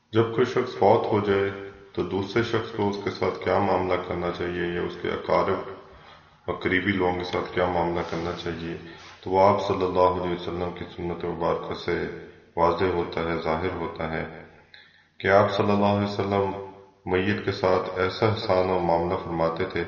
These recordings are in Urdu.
جب کوئی شخص فوت ہو جائے تو دوسرے شخص کو اس کے ساتھ کیا معاملہ کرنا چاہیے، یا اس کے اقارب اور قریبی لوگوں کے ساتھ کیا معاملہ کرنا چاہیے؟ تو وہ آپ صلی اللہ علیہ وسلم کی سنت مبارکہ سے واضح ہوتا ہے، ظاہر ہوتا ہے کہ آپ صلی اللہ علیہ وسلم میت کے ساتھ ایسا احسان اور معاملہ فرماتے تھے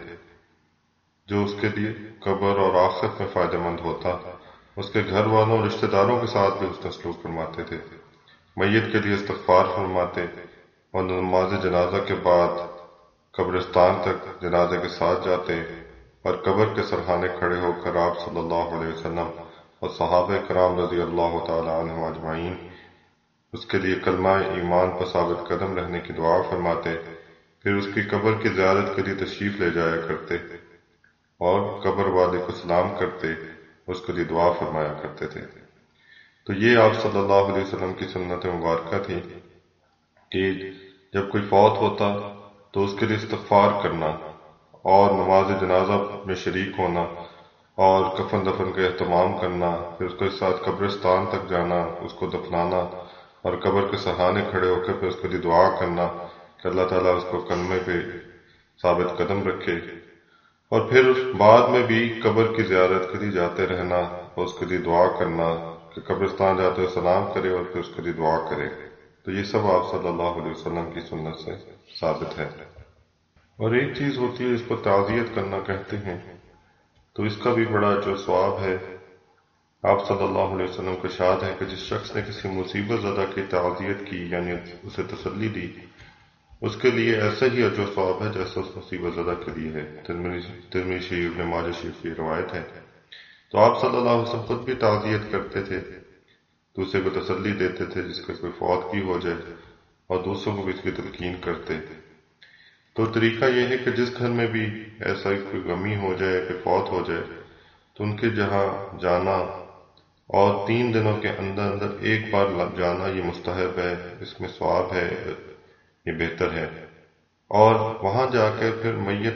جو اس کے لیے قبر اور آخرت میں فائدہ مند ہوتا۔ اس کے گھر والوں اور رشتہ داروں کے ساتھ بھی اس نے سلوک فرماتے تھے، میت کے لیے استغفار فرماتے اور نماز جنازہ کے بعد قبرستان تک جنازے کے ساتھ جاتے اور قبر کے سرحانے کھڑے ہو کر آپ صلی اللہ علیہ وسلم اور صحابہ کرام رضی اللہ تعالی عنہم اجمعین اس کے لیے کلمہ ایمان پر ثابت قدم رہنے کی دعا فرماتے، پھر اس کی قبر کی زیارت کے لیے تشریف لے جایا کرتے اور قبر والے کو سلام کرتے، اس کے لیے دعا فرمایا کرتے تھے۔ تو یہ آپ صلی اللہ علیہ وسلم کی سنت مبارکہ تھی کہ جب کوئی فوت ہوتا تو اس کے لیے استغفار کرنا اور نماز جنازہ میں شریک ہونا اور کفن دفن کا اہتمام کرنا، پھر اس کے ساتھ قبرستان تک جانا، اس کو دفنانا اور قبر کے سہانے کھڑے ہو کر پھر اس کے لیے دعا کرنا کہ اللہ تعالیٰ اس کو کلمے پہ ثابت قدم رکھے، اور پھر بعد میں بھی قبر کی زیارت کے لیے جاتے رہنا اور اس کے لیے دعا کرنا کہ قبرستان جاتے ہوئے سلام کرے اور پھر اس کے لیے دعا کرے۔ تو یہ سب آپ صلی اللہ علیہ وسلم کی سنت سے ثابت ہے۔ اور ایک چیز ہوتی ہے، اس کو تعزیت کرنا کہتے ہیں، تو اس کا بھی بڑا جو ثواب ہے، آپ صلی اللہ علیہ وسلم کا ارشاد ہے کہ جس شخص نے کسی مصیبت زدہ کی تعزیت کی، یعنی اسے تسلی دی، اس کے لیے ایسا ہی اجر و ثواب ہے جیسا اس مصیبت زدہ کے لیے ہے۔ ترمذی شریف میں، ماجہ شریف کی روایت ہے۔ تو آپ صلی اللہ علیہ وسلم خود بھی تعزیت کرتے تھے، دوسرے کو تسلی دیتے تھے جس کا کوئی فوت کی ہو جائے، اور دوسروں کو بھی اس کی تلقین کرتے۔ تو طریقہ یہ ہے کہ جس گھر میں بھی ایسا کوئی غمی ہو جائے کہ فوت ہو جائے تو ان کے جہاں جانا اور 3 دنوں کے اندر اندر ایک بار جانا یہ مستحب ہے، اس میں ثواب ہے، یہ بہتر ہے۔ اور وہاں جا کے پھر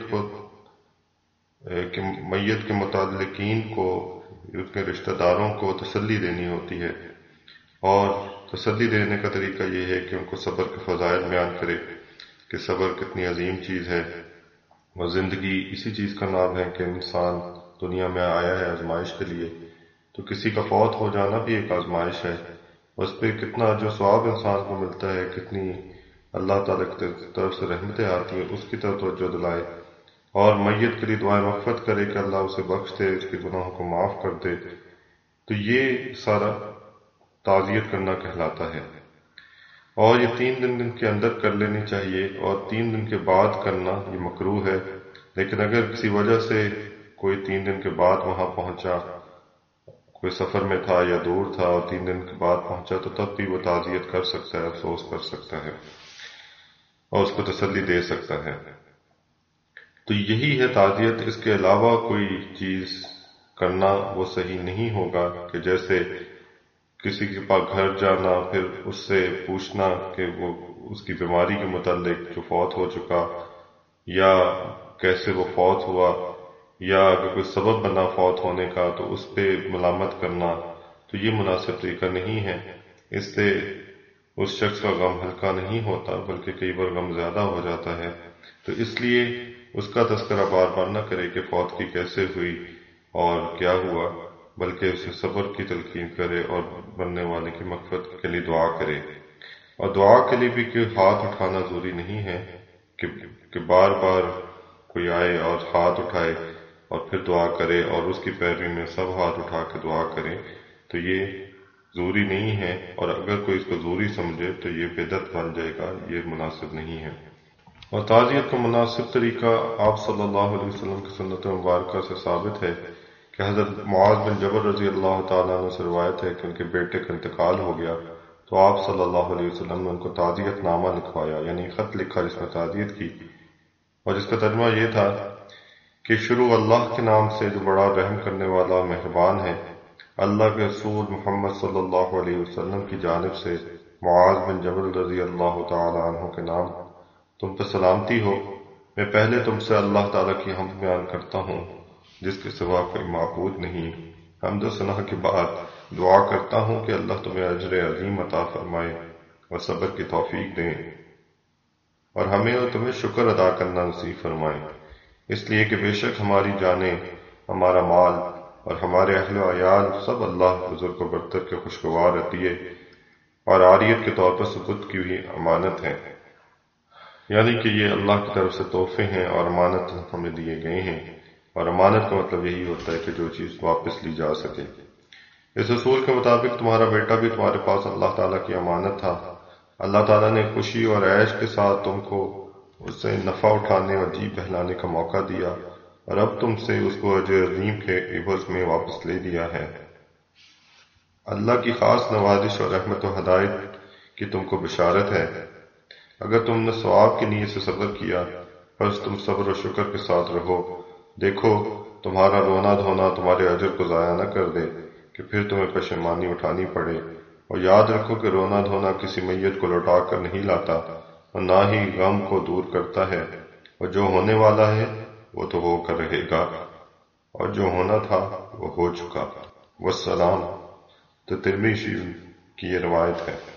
میت کے متعلقین کو، اس کے رشتہ داروں کو تسلی دینی ہوتی ہے، اور تسلی دینے کا طریقہ یہ ہے کہ ان کو صبر کے فضائل بیان کرے کہ صبر کتنی عظیم چیز ہے، اور زندگی اسی چیز کا نام ہے کہ انسان دنیا میں آیا ہے آزمائش کے لیے، تو کسی کا فوت ہو جانا بھی ایک آزمائش ہے، اس پہ کتنا جو ثواب انسان کو ملتا ہے، کتنی اللہ تعالیٰ کی طرف سے رحمتیں آتی ہیں، اس کی طرف توجہ دلائے اور میت کے لیے دعائیں مغفرت کرے کہ اللہ اسے بخش دے، اس کے گناہوں کو معاف کر دے۔ تو یہ سارا تعزیت کرنا کہلاتا ہے، اور یہ 3 دن کے اندر کر لینی چاہیے، اور 3 دن کے بعد کرنا یہ مکروہ ہے۔ لیکن اگر کسی وجہ سے کوئی 3 دن کے بعد وہاں پہنچا، کوئی سفر میں تھا یا دور تھا اور 3 دن کے بعد پہنچا، تو تب بھی وہ تعزیت کر سکتا ہے، افسوس کر سکتا ہے اور اس کو تسلی دے سکتا ہے۔ تو یہی ہے تعزیت، اس کے علاوہ کوئی چیز کرنا وہ صحیح نہیں ہوگا، کہ جیسے کسی کے پاس گھر جانا، پھر اس سے پوچھنا کہ وہ اس کی بیماری کے متعلق جو فوت ہو چکا، یا کیسے وہ فوت ہوا، یا اگر کوئی سبب بنا فوت ہونے کا تو اس پہ ملامت کرنا، تو یہ مناسب طریقہ نہیں ہے۔ اس سے اس شخص کا غم ہلکا نہیں ہوتا بلکہ کئی بار غم زیادہ ہو جاتا ہے۔ تو اس لیے اس کا تذکرہ بار بار نہ کرے کہ فوت کی کیسے ہوئی اور کیا ہوا، بلکہ اسے صبر کی تلقین کرے اور بننے والے کی مغفرت کے لیے دعا کرے۔ اور دعا کے لیے بھی کہ ہاتھ اٹھانا ضروری نہیں ہے کہ بار بار کوئی آئے اور ہاتھ اٹھائے اور پھر دعا کرے اور اس کی پیروی میں سب ہاتھ اٹھا کے دعا کریں، تو یہ ضروری نہیں ہے، اور اگر کوئی اس کو ضروری سمجھے تو یہ بدعت بن جائے گا، یہ مناسب نہیں ہے۔ اور تعزیت کا مناسب طریقہ آپ صلی اللہ علیہ وسلم کی سنت مبارکہ سے ثابت ہے کہ حضرت معاذ بن جبل رضی اللہ تعالیٰ عنہ سے روایت ہے کہ ان کے بیٹے کا انتقال ہو گیا، تو آپ صلی اللہ علیہ وسلم نے ان کو تعزیت نامہ لکھوایا، یعنی خط لکھا جس میں تعزیت کی، اور جس کا ترجمہ یہ تھا کہ شروع اللہ کے نام سے جو بڑا رحم کرنے والا اور مہربان ہے۔ اللہ کے رسول محمد صلی اللہ علیہ وسلم کی جانب سے معاذ بن جبل رضی اللہ تعالی عنہ کے نام تم پر سلامتی ہو۔ میں پہلے تم سے اللہ تعالیٰ کی حمد بیان کرتا ہوں جس کے سوا کوئی معبود نہیں۔ حمد و ثنا کے بعد دعا کرتا ہوں کہ اللہ تمہیں اجر عظیم عطا فرمائے اور صبر کی توفیق دیں، اور ہمیں اور تمہیں شکر ادا کرنا نصیب فرمائیں، اس لیے کہ بے شک ہماری جانیں، ہمارا مال اور ہمارے اہل و عیال سب اللہ بزرگ و برتر کے خوشگوار عطیے اور عاریت کے طور پر ثبوت کی ہوئی امانت ہے، یعنی کہ یہ اللہ کی طرف سے تحفے ہیں اور امانت ہمیں دیے گئے ہیں، اور امانت کا مطلب یہی ہوتا ہے کہ جو چیز واپس لی جا سکے۔ اس اصول کے مطابق تمہارا بیٹا بھی تمہارے پاس اللہ تعالیٰ کی امانت تھا۔ اللہ تعالیٰ نے خوشی اور عیش کے ساتھ تم کو اس سے نفع اٹھانے اور جی بہلانے کا موقع دیا، اور اب تم سے اس کو اجر عظیم کے عوض میں واپس لے لیا ہے۔ اللہ کی خاص نوازش اور رحمت و ہدایت کی تم کو بشارت ہے۔ اگر تم نے ثواب کی نیت سے صبر کیا، بس تم صبر و شکر کے ساتھ رہو۔ دیکھو تمہارا رونا دھونا تمہارے اجر کو ضائع نہ کر دے کہ پھر تمہیں پشیمانی اٹھانی پڑے، اور یاد رکھو کہ رونا دھونا کسی میت کو لوٹا کر نہیں لاتا، اور نہ ہی غم کو دور کرتا ہے، اور جو ہونے والا ہے وہ تو ہو کر رہے گا، اور جو ہونا تھا وہ ہو چکا۔ والسلام۔ تو ترمذی کی یہ روایت ہے۔